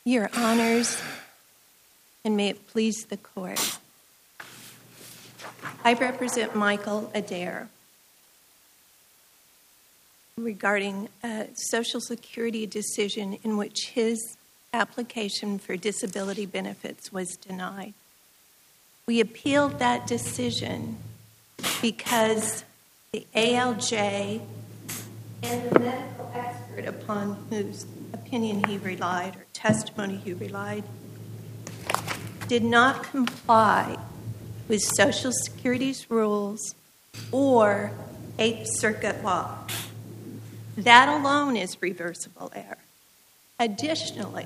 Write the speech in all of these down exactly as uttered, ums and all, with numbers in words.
Your Honors, and may it please the Court, I represent Michael Adair regarding a Social Security decision in which his application for disability benefits was denied. We appealed that decision because the A L J and the medical expert upon whose opinion he relied or testimony he relied did not comply with Social Security's rules or Eighth Circuit law. That alone is reversible error. Additionally,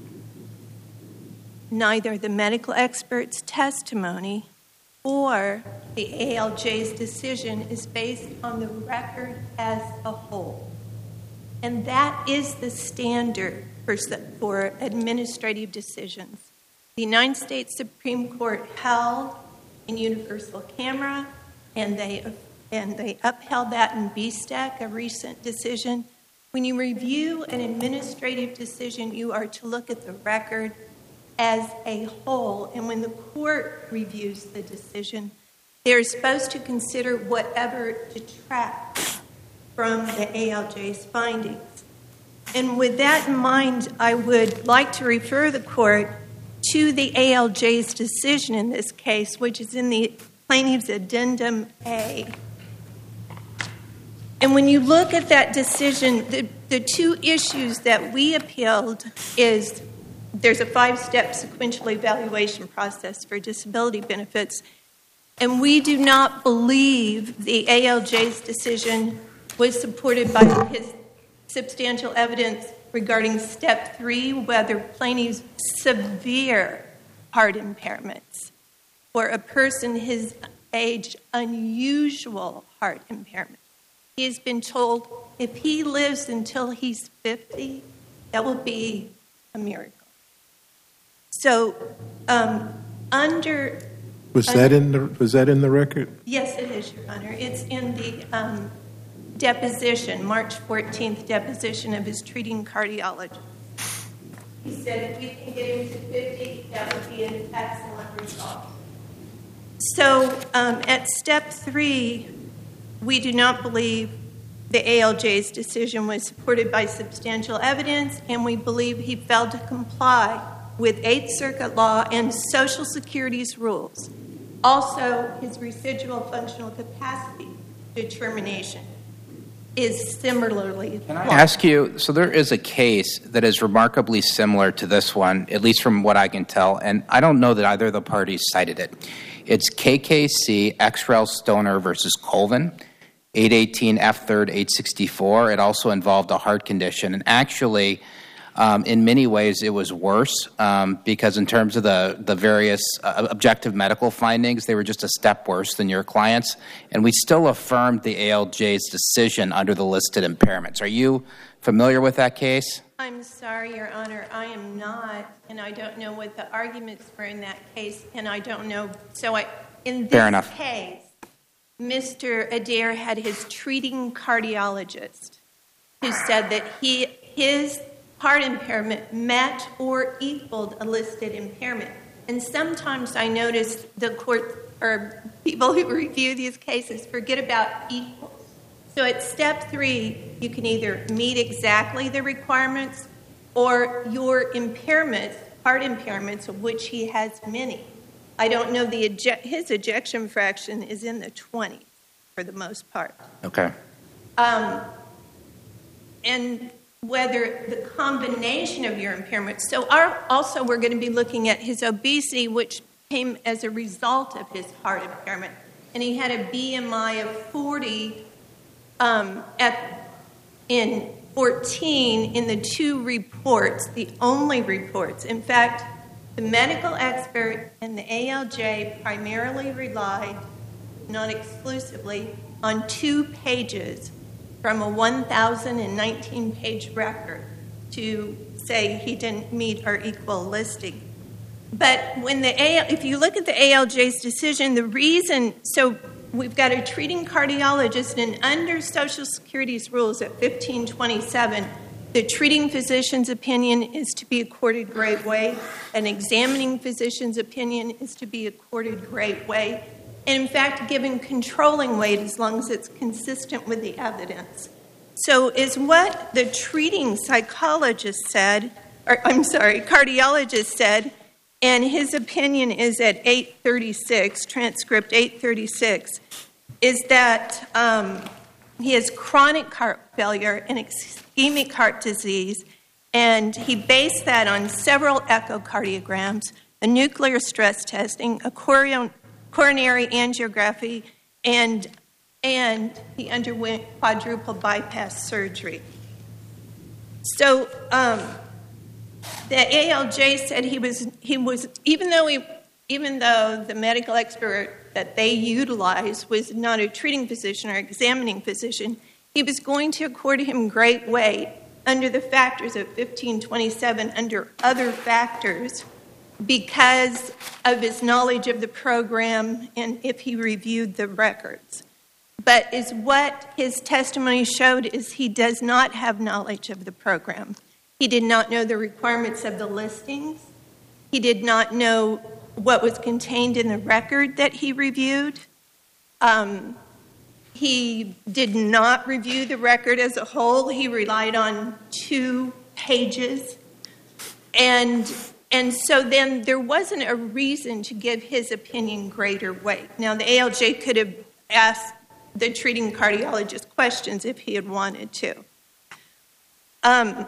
neither the medical expert's testimony or the A L J's decision is based on the record as a whole. And that is the standard for, for administrative decisions. The United States Supreme Court held in Universal Camera, and they and they upheld that in B S T E C, a recent decision. When you review an administrative decision, you are to look at the record as a whole. And when the court reviews the decision, they're supposed to consider whatever detracts from the A L J's findings. And with that in mind, I would like to refer the court to the A L J's decision in this case, which is in the Plaintiff's Addendum A. And when you look at that decision, the, the two issues that we appealed is there's a five-step sequential evaluation process for disability benefits, and we do not believe the A L J's decision was supported by his substantial evidence regarding step three, whether plaintiff's severe heart impairments or a person his age unusual heart impairment. He has been told if he lives until he's fifty, that will be a miracle. So, um, under was under, that in the was that in the record? Yes, it is, Your Honor. It's in the um, deposition, March fourteenth deposition of his treating cardiologist. He said if we can get him to fifty, that would be an excellent result. So, um, at step three, we do not believe the A L J's decision was supported by substantial evidence, and we believe he failed to comply with Eighth Circuit law and Social Security's rules. Also, his residual functional capacity determination is similarly. Can I ask you, so there is a case that is remarkably similar to this one, at least from what I can tell, and I don't know that either of the parties cited it. It's K K C X-Rel Stoner versus Colvin, eight eighteen F third eight sixty-four. It also involved a heart condition, and actually, um, in many ways, it was worse um, because in terms of the, the various uh, objective medical findings, they were just a step worse than your clients, and we still affirmed the A L J's decision under the listed impairments. Are you familiar with that case? I'm sorry, Your Honor, I am not, and I don't know what the arguments were in that case, and I don't know. So I, in this Fair enough. case, Mister Adair had his treating cardiologist who said that he his heart impairment met or equaled a listed impairment. And sometimes I notice the court or people who review these cases forget about equals. So at step three, you can either meet exactly the requirements or your impairments, heart impairments, of which he has many. I don't know, the eject, his ejection fraction is in the twenties for the most part. Okay. Um, and whether the combination of your impairments. So our, also we're going to be looking at his obesity, which came as a result of his heart impairment. And he had a B M I of forty um, at in fourteen in the two reports, the only reports. In fact, the medical expert and the A L J primarily relied, not exclusively, on two pages from a one thousand nineteen page record to say he didn't meet or equal listing. But when the A L, if you look at the A L J's decision, the reason, so we've got a treating cardiologist, and under Social Security's rules at fifteen twenty-seven, The treating physician's opinion is to be accorded great weight. An examining physician's opinion is to be accorded great weight. And in fact, given controlling weight as long as it's consistent with the evidence. So is what the treating psychologist said, or I'm sorry, cardiologist said, and his opinion is at eight thirty-six, transcript eight thirty-six, is that um, he has chronic heart failure and ischemic heart disease, and he based that on several echocardiograms, a nuclear stress testing, a coron- coronary angiography, and and he underwent quadruple bypass surgery. So um, the A L J said he was he was even though he even though the medical expert that they utilized was not a treating physician or examining physician, he was going to accord him great weight under the factors of fifteen twenty-seven under other factors because of his knowledge of the program and if he reviewed the records. But is what his testimony showed is he does not have knowledge of the program. He did not know the requirements of the listings. He did not know what was contained in the record that he reviewed. Um, he did not review the record as a whole. He relied on two pages. And, and so then there wasn't a reason to give his opinion greater weight. Now, the A L J could have asked the treating cardiologist questions if he had wanted to. Um,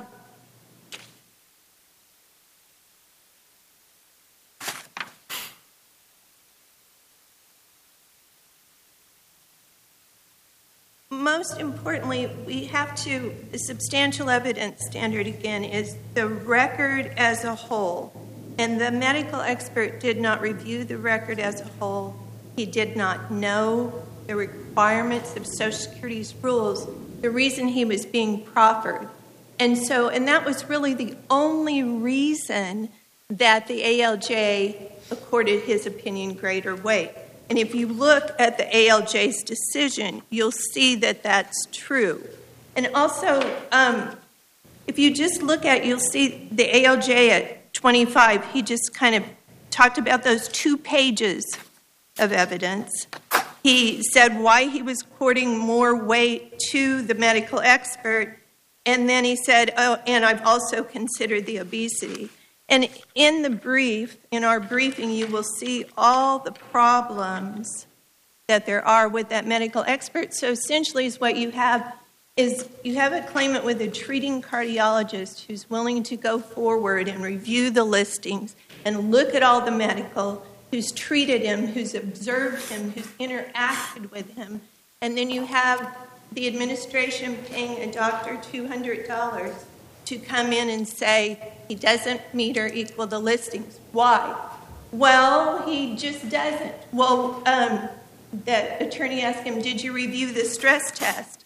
most importantly, we have to, the substantial evidence standard again is the record as a whole. And the medical expert did not review the record as a whole. He did not know the requirements of Social Security's rules, the reason he was being proffered. And so, and that was really the only reason that the A L J accorded his opinion greater weight. And if you look at the A L J's decision, you'll see that that's true. And also, um, if you just look at, you'll see the A L J at twenty-five, he just kind of talked about those two pages of evidence. He said why he was according more weight to the medical expert, and then he said, oh, and I've also considered the obesity. And in the brief, in our briefing, you will see all the problems that there are with that medical expert. So essentially is what you have is you have a claimant with a treating cardiologist who's willing to go forward and review the listings and look at all the medical, who's treated him, who's observed him, who's interacted with him. And then you have the administration paying a doctor two hundred dollars to come in and say he doesn't meet or equal the listings. Why? Well, he just doesn't. Well, um, the attorney asked him, did you review the stress test?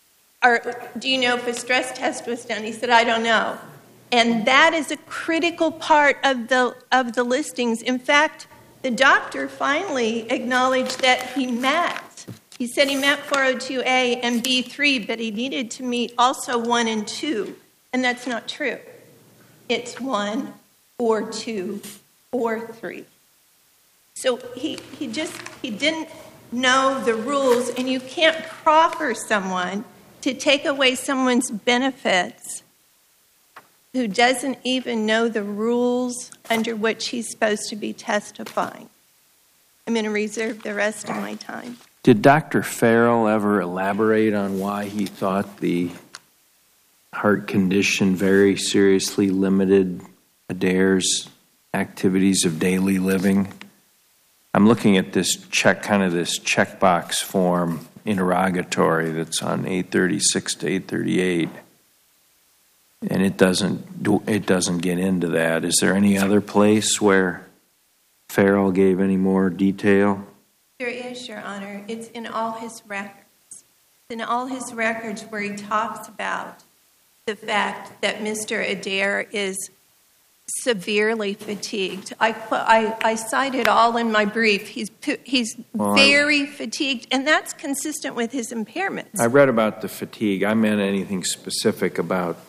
Or do you know if a stress test was done? He said, I don't know. And that is a critical part of the of the listings. In fact, the doctor finally acknowledged that he met. He said he met four oh two A and B three, but he needed to meet also one and two. And that's not true. It's one or two or three. So he, he just, he didn't know the rules, and you can't proffer someone to take away someone's benefits who doesn't even know the rules under which he's supposed to be testifying. I'm going to reserve the rest of my time. Did Doctor Farrell ever elaborate on why he thought the heart condition very seriously limited Adair's activities of daily living? I'm looking at this check, kind of this checkbox form interrogatory that's on eight thirty-six to eight thirty-eight. And it doesn't do, it doesn't get into that. Is there any other place where Farrell gave any more detail? There is, Your Honor. It's in all his records. It's in all his records where he talks about the fact that Mister Adair is severely fatigued. I, I, I cite it all in my brief. He's he's well, very I, fatigued, and that's consistent with his impairments. I read about the fatigue. I meant anything specific about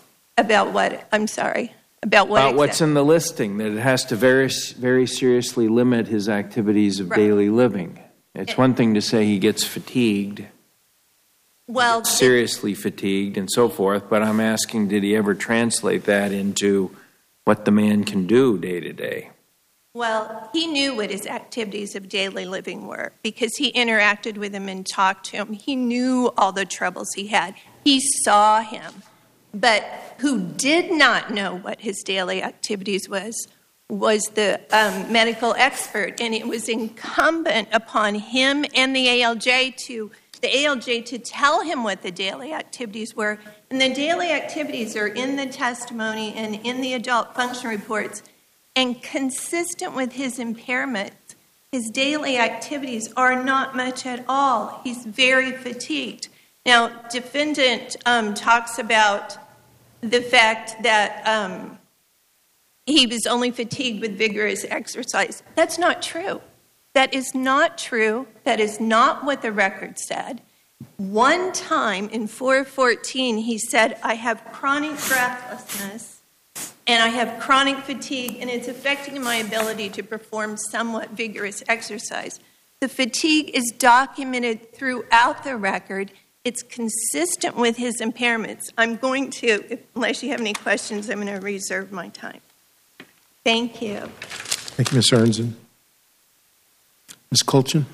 About what? I'm sorry. About what? About what's in the listing, that it has to very, very seriously limit his activities of Right. daily living. It's one thing to say he gets fatigued, Well, seriously fatigued and so forth, but I'm asking, did he ever translate that into what the man can do day to day? Well, he knew what his activities of daily living were because he interacted with him and talked to him. He knew all the troubles he had. He saw him. But who did not know what his daily activities was, was the um, medical expert. And it was incumbent upon him and the A L J to, the A L J to tell him what the daily activities were. And the daily activities are in the testimony and in the adult function reports. And consistent with his impairments, his daily activities are not much at all. He's very fatigued. Now, defendant um, talks about the fact that um, he was only fatigued with vigorous exercise. That's not true. That is not true. That is not what the record said. One time in four fourteen, he said, I have chronic breathlessness and I have chronic fatigue, and it's affecting my ability to perform somewhat vigorous exercise. The fatigue is documented throughout the record. It's consistent with his impairments. I'm going to, if, unless you have any questions, I'm going to reserve my time. Thank you. Thank you, Miz Arnzen. Miz Colchin?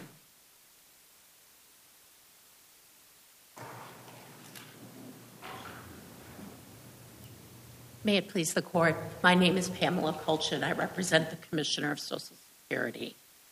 May it please the Court. My name is Pamela Colchin. I represent the Commissioner of Social Security.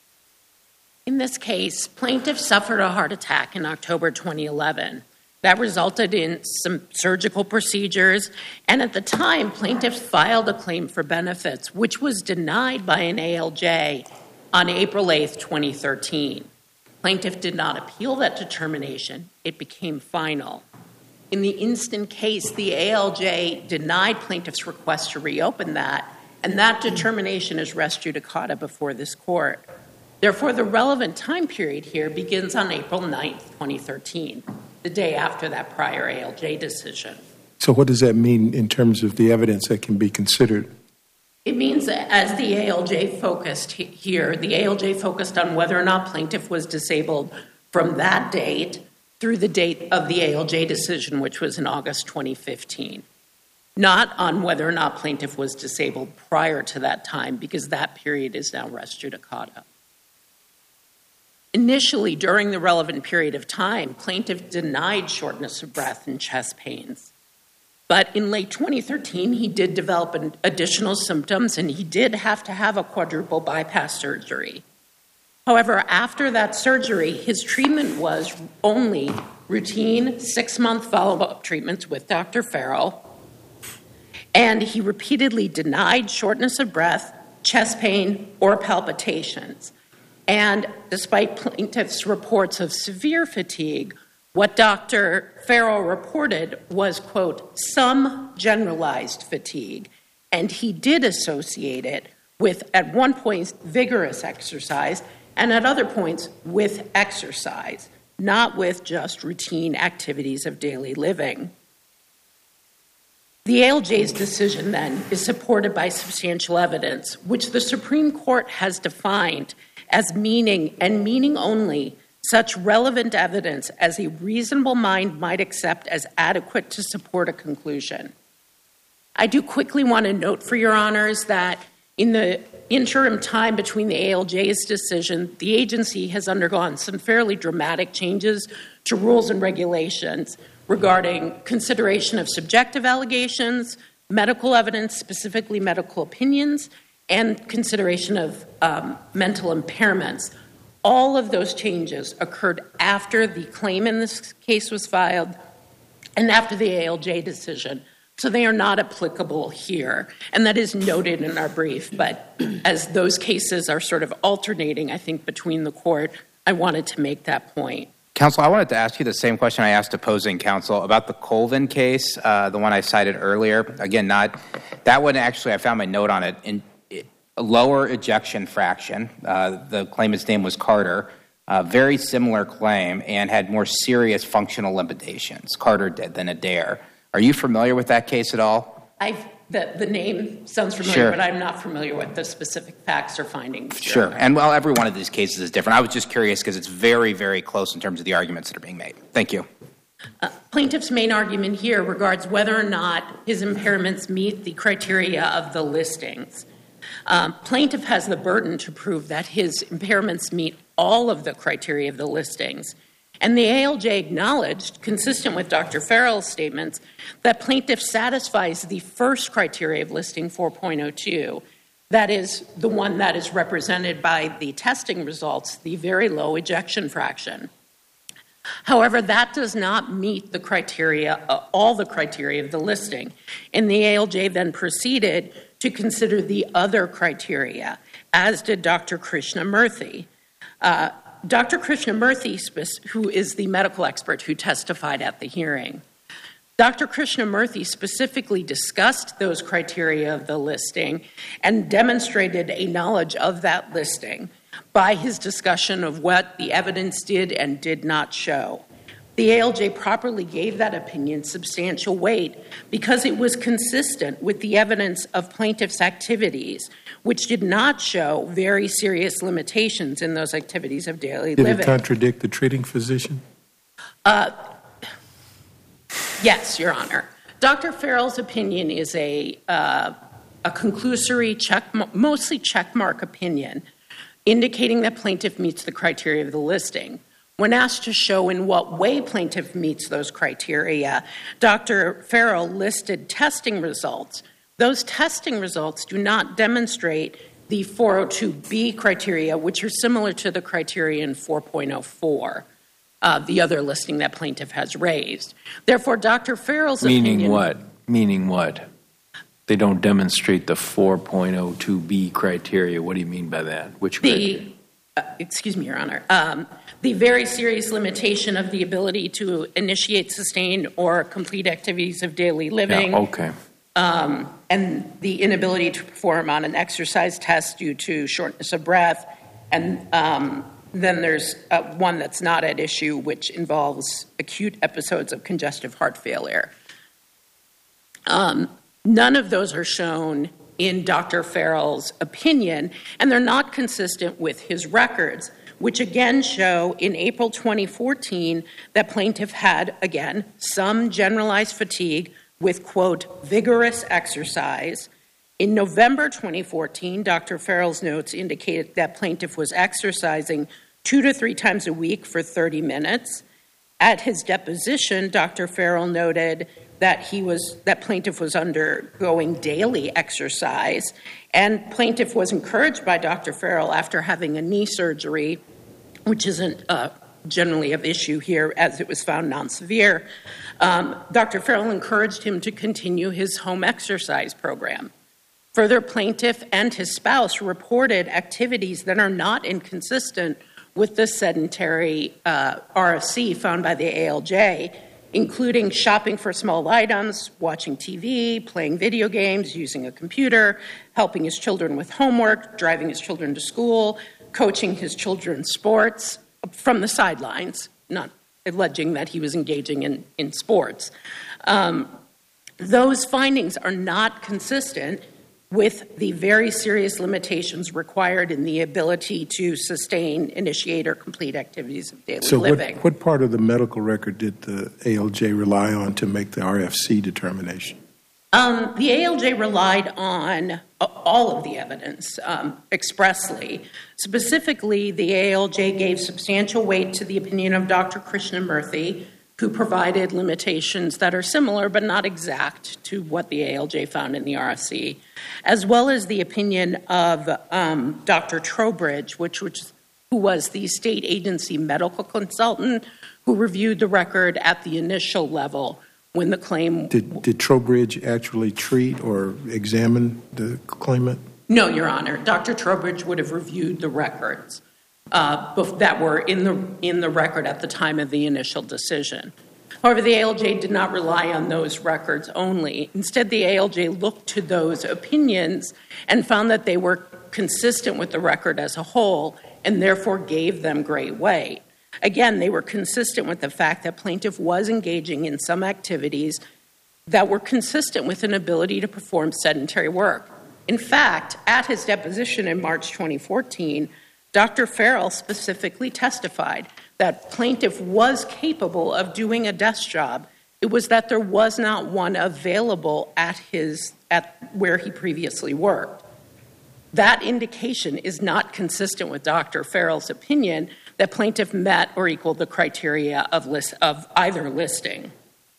In this case, plaintiff suffered a heart attack in October twenty eleven. That resulted in some surgical procedures, and at the time, plaintiff filed a claim for benefits, which was denied by an A L J on April eighth, twenty thirteen. Plaintiff did not appeal that determination. It became final. In the instant case, the A L J denied plaintiff's request to reopen that, and that determination is res judicata before this Court. Therefore, the relevant time period here begins on April ninth, twenty thirteen, the day after that prior A L J decision. So what does that mean in terms of the evidence that can be considered? It means that as the A L J focused here, the A L J focused on whether or not plaintiff was disabled from that date through the date of the A L J decision, which was in August twenty fifteen. Not on whether or not plaintiff was disabled prior to that time, because that period is now res judicata. Initially, during the relevant period of time, plaintiff denied shortness of breath and chest pains. But in late twenty thirteen, he did develop an additional symptoms, and he did have to have a quadruple bypass surgery. However, after that surgery, his treatment was only routine six-month follow-up treatments with Doctor Farrell, and he repeatedly denied shortness of breath, chest pain, or palpitations. And despite plaintiff's reports of severe fatigue, what Doctor Farrell reported was, quote, some generalized fatigue, and he did associate it with, at one point, vigorous exercise, and at other points with exercise, not with just routine activities of daily living. The A L J's decision, then, is supported by substantial evidence, which the Supreme Court has defined as meaning, and meaning only, such relevant evidence as a reasonable mind might accept as adequate to support a conclusion. I do quickly want to note for your honors that in the interim time between the A L J's decision, the agency has undergone some fairly dramatic changes to rules and regulations regarding consideration of subjective allegations, medical evidence, specifically medical opinions, and consideration of um, mental impairments. All of those changes occurred after the claim in this case was filed and after the A L J decision. So they are not applicable here. And that is noted in our brief. But as those cases are sort of alternating, I think, between the court, I wanted to make that point. Counsel, I wanted to ask you the same question I asked opposing counsel about the Colvin case, uh, the one I cited earlier. Again, not that one. Actually, I found my note on it. In a lower ejection fraction, uh, the claimant's name was Carter. Uh, very similar claim and had more serious functional limitations. Carter did than Adair. Are you familiar with that case at all? I've, the, the name sounds familiar, Sure. but I'm not familiar with the specific facts or findings. Sure. And well, every one of these cases is different. I was just curious because it's very, very close in terms of the arguments that are being made. Thank you. Uh, plaintiff's main argument here regards whether or not his impairments meet the criteria of the listings. Um, plaintiff has the burden to prove that his impairments meet all of the criteria of the listings. And the A L J acknowledged, consistent with Doctor Farrell's statements, that plaintiff satisfies the first criteria of listing four point oh two. That is the one that is represented by the testing results, the very low ejection fraction. However, that does not meet the criteria, uh, all the criteria of the listing. And the A L J then proceeded to consider the other criteria, as did Doctor Krishnamurthy. Uh, Doctor Krishnamurthy, who is the medical expert who testified at the hearing, Doctor Krishnamurthy specifically discussed those criteria of the listing and demonstrated a knowledge of that listing by his discussion of what the evidence did and did not show. The A L J properly gave that opinion substantial weight because it was consistent with the evidence of plaintiff's activities, which did not show very serious limitations in those activities of daily Did living. it contradict the treating physician? Uh, yes, Your Honor. Doctor Farrell's opinion is a, uh, a conclusory, check, mostly checkmark opinion, indicating that plaintiff meets the criteria of the listing. When asked to show in what way plaintiff meets those criteria, Doctor Farrell listed testing results. Those testing results do not demonstrate the four oh two B criteria, which are similar to the criteria in four point oh four, uh, the other listing that plaintiff has raised. Therefore, Doctor Farrell's Meaning opinion... Meaning what? Meaning what? They don't demonstrate the four point oh two B criteria. What do you mean by that? Which criteria? The, uh, excuse me, Your Honor. Um, the very serious limitation of the ability to initiate, sustain, or complete activities of daily living. Yeah, okay. Um, and the inability to perform on an exercise test due to shortness of breath. And um, then there's uh, one that's not at issue, which involves acute episodes of congestive heart failure. Um, none of those are shown in Doctor Farrell's opinion, and they're not consistent with his records, which again show in April twenty fourteen that plaintiff had, again, some generalized fatigue with, quote, vigorous exercise. In November twenty fourteen, Doctor Farrell's notes indicated that plaintiff was exercising two to three times a week for thirty minutes. At his deposition, Doctor Farrell noted that he was that plaintiff was undergoing daily exercise, and plaintiff was encouraged by Doctor Farrell after having a knee surgery, which isn't uh, generally of issue here as it was found non-severe. Um, Doctor Farrell encouraged him to continue his home exercise program. Further, plaintiff and his spouse reported activities that are not inconsistent with the sedentary uh, R F C found by the A L J, including shopping for small items, watching T V, playing video games, using a computer, helping his children with homework, driving his children to school, coaching his children's sports from the sidelines, not alleging that he was engaging in, in sports. Um, those findings are not consistent with the very serious limitations required in the ability to sustain, initiate, or complete activities of daily so living. So what, what part of the medical record did the A L J rely on to make the R F C determination? Um, the A L J relied on all of the evidence um, expressly. Specifically, the A L J gave substantial weight to the opinion of Doctor Krishnamurthy, who provided limitations that are similar but not exact to what the A L J found in the R F C, as well as the opinion of um, Doctor Trowbridge, which, which who was the state agency medical consultant who reviewed the record at the initial level when the claim... Did, did Trowbridge actually treat or examine the claimant? No, Your Honor. Doctor Trowbridge would have reviewed the records uh, that were in the in the record at the time of the initial decision. However, the A L J did not rely on those records only. Instead, the A L J looked to those opinions and found that they were consistent with the record as a whole and therefore gave them great weight. Again, they were consistent with the fact that plaintiff was engaging in some activities that were consistent with an ability to perform sedentary work. In fact, at his deposition in March twenty fourteen, Doctor Farrell specifically testified that plaintiff was capable of doing a desk job. It was that there was not one available at his at where he previously worked. That indication is not consistent with Doctor Farrell's opinion that plaintiff met or equaled the criteria of list of either listing.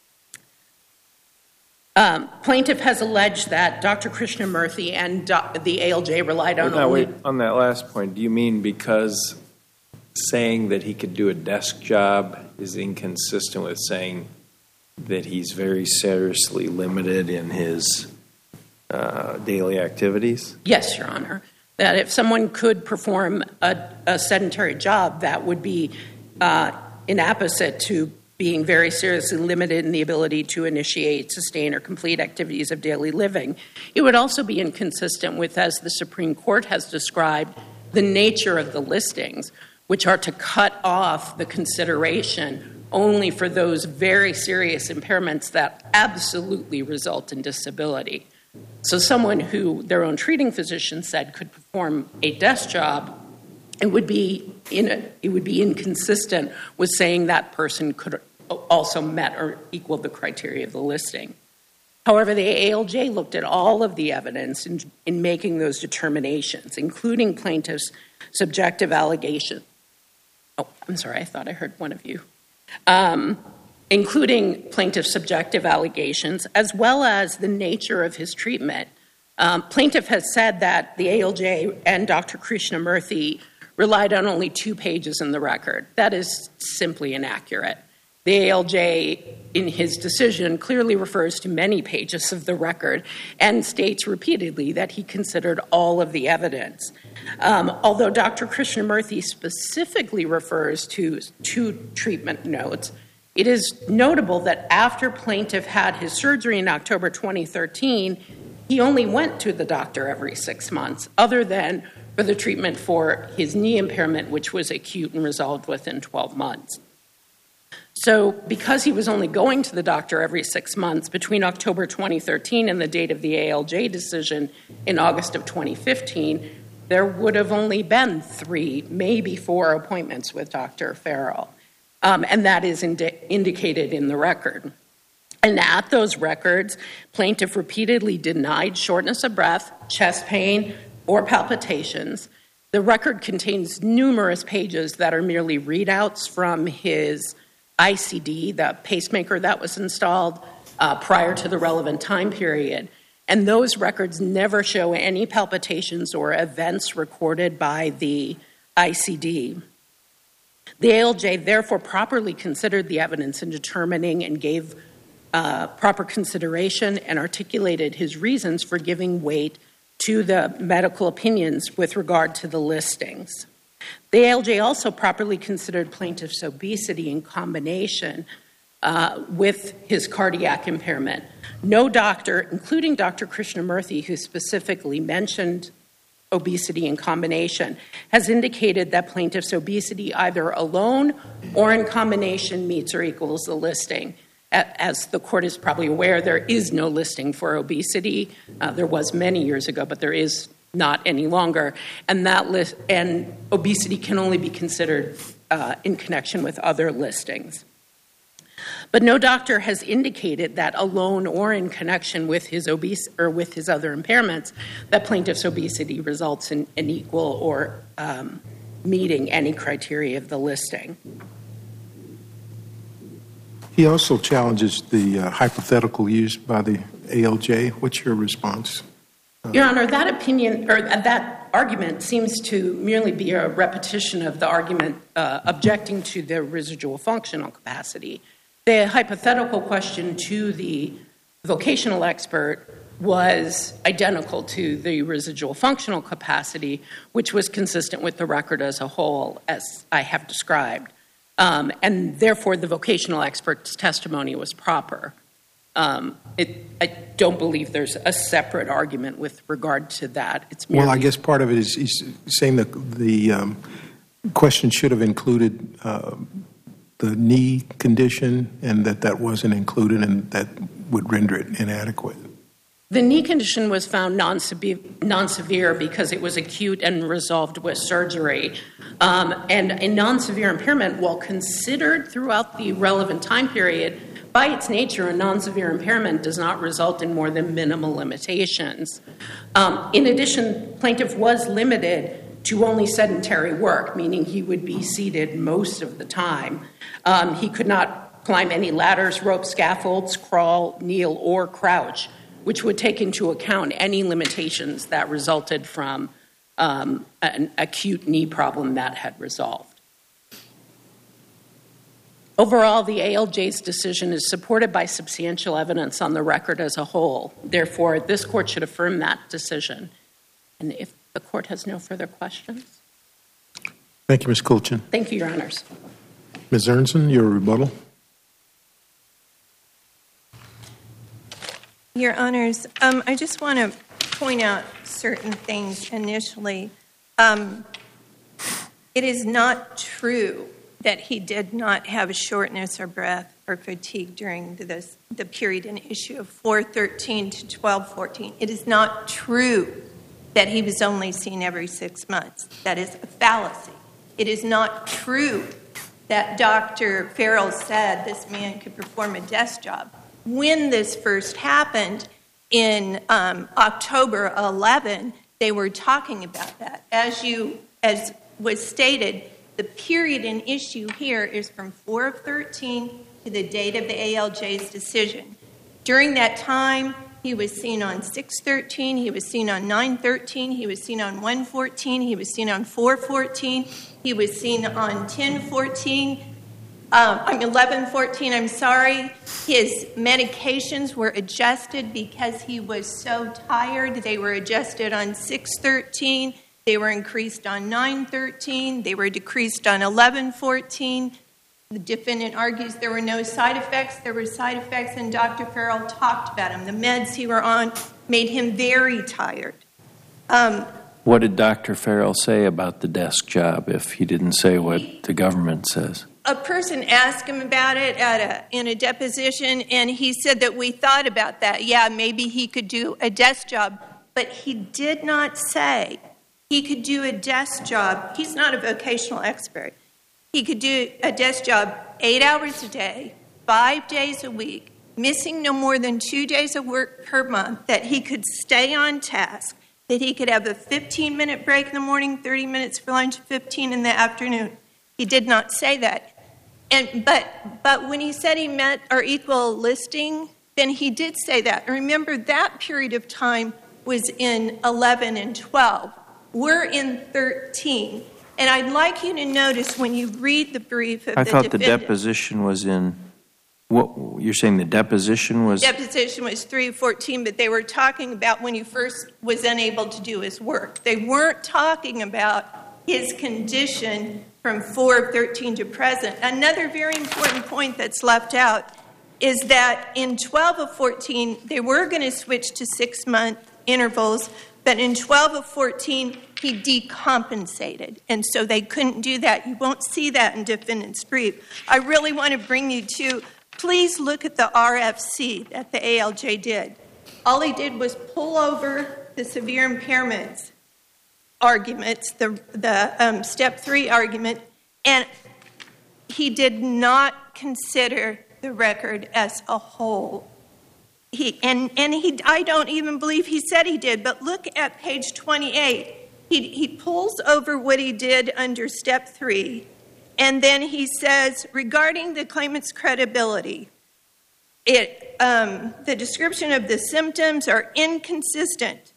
Um, plaintiff has alleged that Doctor Krishnamurthy and Do- the A L J relied on Now, only... wait, on that last point, do you mean because saying that he could do a desk job is inconsistent with saying that he's very seriously limited in his uh, daily activities? Yes, Your Honor. That if someone could perform a, a sedentary job, that would be uh, inapposite to being very seriously limited in the ability to initiate, sustain, or complete activities of daily living. It would also be inconsistent with, as the Supreme Court has described, the nature of the listings, which are to cut off the consideration only for those very serious impairments that absolutely result in disability. So someone who their own treating physician said could perform a desk job, it would be in a, it would be inconsistent with saying that person could also met or equaled the criteria of the listing. However, the A L J looked at all of the evidence in, in making those determinations, including plaintiff's subjective allegation. Oh, I'm sorry, I thought I heard one of you. Um, including plaintiff's subjective allegations, as well as the nature of his treatment. Um, plaintiff has said that the A L J and Doctor Krishnamurthy relied on only two pages in the record. That is simply inaccurate. The A L J, in his decision, clearly refers to many pages of the record and states repeatedly that he considered all of the evidence. Um, although Doctor Krishnamurthy specifically refers to two treatment notes, it is notable that after plaintiff had his surgery in October twenty thirteen, he only went to the doctor every six months, other than for the treatment for his knee impairment, which was acute and resolved within twelve months. So because he was only going to the doctor every six months between October twenty thirteen and the date of the A L J decision in August of twenty fifteen, there would have only been three, maybe four appointments with Doctor Farrell. Um, and that is indi- indicated in the record. And at those records, plaintiff repeatedly denied shortness of breath, chest pain, or palpitations. The record contains numerous pages that are merely readouts from his I C D, the pacemaker that was installed uh, prior to the relevant time period. And those records never show any palpitations or events recorded by the I C D. The A L J therefore properly considered the evidence in determining and gave uh, proper consideration and articulated his reasons for giving weight to the medical opinions with regard to the listings. The A L J also properly considered plaintiff's obesity in combination uh, with his cardiac impairment. No doctor, including Doctor Krishnamurthy, who specifically mentioned obesity in combination, has indicated that plaintiff's obesity either alone or in combination meets or equals the listing. As the court is probably aware, there is no listing for obesity. Uh, there was many years ago, but there is not any longer. And that list and obesity can only be considered uh, in connection with other listings. But no doctor has indicated that alone or in connection with his obese or with his other impairments, that plaintiff's obesity results in an equal or um, meeting any criteria of the listing. He also challenges the uh, hypothetical used by the A L J. What's your response? Uh, Your Honor, that opinion or that argument seems to merely be a repetition of the argument uh, objecting to the residual functional capacity. The hypothetical question to the vocational expert was identical to the residual functional capacity, which was consistent with the record as a whole, as I have described. Um, and therefore, the vocational expert's testimony was proper. Um, it, I don't believe there's a separate argument with regard to that. It's merely- well, I guess part of it is he's saying that the um, question should have included uh, the knee condition and that that wasn't included, and that would render it inadequate? The knee condition was found non-severe, non-severe because it was acute and resolved with surgery. Um, and a non-severe impairment, while considered throughout the relevant time period, by its nature, a non-severe impairment does not result in more than minimal limitations. Um, in addition, plaintiff was limited to only sedentary work, meaning he would be seated most of the time. Um, he could not climb any ladders, ropes, scaffolds, crawl, kneel, or crouch, which would take into account any limitations that resulted from um, an acute knee problem that had resolved. Overall, the A L J's decision is supported by substantial evidence on the record as a whole. Therefore, this court should affirm that decision. And if the court has no further questions. Thank you, Miz Kulchin. Thank you, Your Honors. Miz Ernson, your rebuttal. Your Honors, um, I just want to point out certain things initially. Um, it is not true that he did not have shortness or breath or fatigue during this, the period in issue of four thirteen to twelve fourteen. It is not true that he was only seen every six months. That is a fallacy. It is not true that Doctor Farrell said this man could perform a desk job. When this first happened in um, October eleventh, they were talking about that. As you, as was stated, the period in issue here is from four of thirteen to the date of the A L J's decision. During that time, he was seen on six thirteen, he was seen on nine thirteen, he was seen on one fourteen, he was seen on four fourteen, he was seen on ten fourteen, um, I'm eleven fourteen, I'm sorry. His medications were adjusted because he was so tired. They were adjusted on six thirteen. They were increased on nine thirteen. They were decreased on eleven fourteen. The defendant argues there were no side effects. There were side effects, and Doctor Farrell talked about them. The meds he were on made him very tired. Um, what did Doctor Farrell say about the desk job if he didn't say what the government says? A person asked him about it at a, in a deposition, and he said that we thought about that. Yeah, maybe he could do a desk job, but he did not say he could do a desk job. He's not a vocational expert. He could do a desk job eight hours a day, five days a week, missing no more than two days of work per month, that he could stay on task, that he could have a fifteen-minute break in the morning, thirty minutes for lunch, fifteen in the afternoon. He did not say that. And but but when he said he met our equal listing, then he did say that. And remember, that period of time was in eleven and twelve. We're in thirteen. And I'd like you to notice when you read the brief of I the thought defendant. the deposition was in, what, you're saying the deposition was? Deposition was three fourteen, but they were talking about when he first was unable to do his work. They weren't talking about his condition from four thirteen to present. Another very important point that's left out is that in twelve of fourteen, they were going to switch to six-month intervals, but in twelve of fourteen, he decompensated, and so they couldn't do that. You won't see that in defendant's brief. I really want to bring you to, please look at the R F C that the A L J did. All he did was pull over the severe impairments arguments, the, the um, step three argument, and he did not consider the record as a whole. He and, and he I don't even believe he said he did, but look at page twenty-eight. He, he pulls over what he did under step three, and then he says, regarding the claimant's credibility, it um, the description of the symptoms are inconsistent.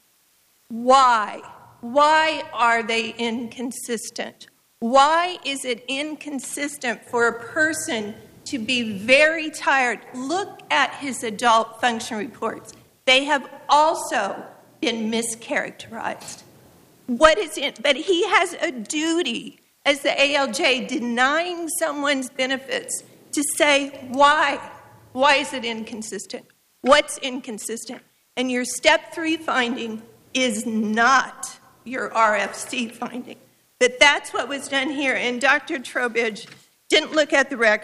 Why? Why are they inconsistent? Why is it inconsistent for a person to be very tired? Look at his adult function reports. They have also been mischaracterized. What is it? But he has a duty as the A L J denying someone's benefits to say why. Why is it inconsistent? What's inconsistent? And your step three finding is not your R F C finding. But that's what was done here. And Doctor Trowbridge didn't look at the record.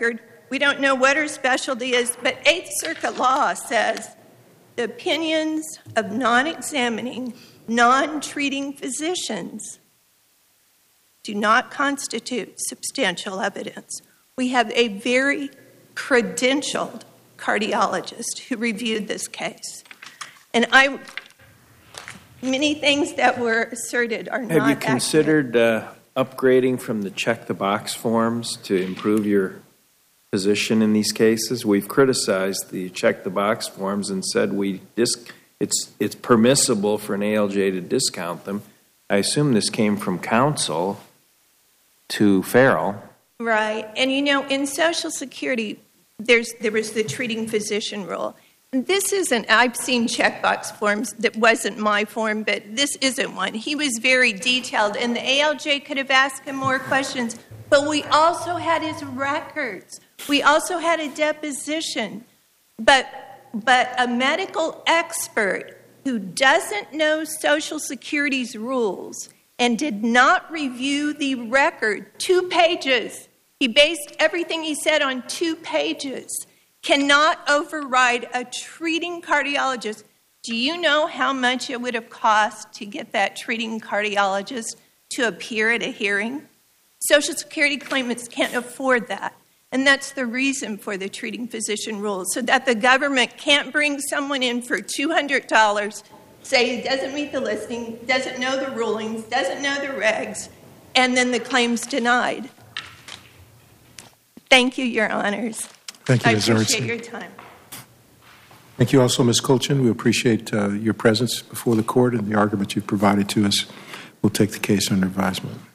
we don't know what her specialty is, but Eighth Circuit law says the opinions of non-examining, non-treating physicians do not constitute substantial evidence. We have a very credentialed cardiologist who reviewed this case. And I, many things that were asserted are not Have you accurate. considered uh, upgrading from the check-the-box forms to improve your position in these cases? We've criticized the check-the-box forms and said we dis- it's it's permissible for an A L J to discount them. I assume this came from counsel to Farrell. Right. And, you know, in Social Security, there's there was the treating physician rule. And this isn't, I've seen checkbox forms that wasn't my form, but this isn't one. He was very detailed, and the A L J could have asked him more questions. But we also had his records. We also had a deposition. But, but a medical expert who doesn't know Social Security's rules and did not review the record, two pages, he based everything he said on two pages, cannot override a treating cardiologist. Do you know how much it would have cost to get that treating cardiologist to appear at a hearing? Social Security claimants can't afford that. And that's the reason for the treating physician rule, so that the government can't bring someone in for two hundred dollars, say he doesn't meet the listing, doesn't know the rulings, doesn't know the regs, and then the claim's denied. Thank you, Your Honors. Thank you, I Miz appreciate Ernst. your time. Thank you also, Miz Colchin. We appreciate uh, your presence before the court and the argument you've provided to us. We'll take the case under advisement.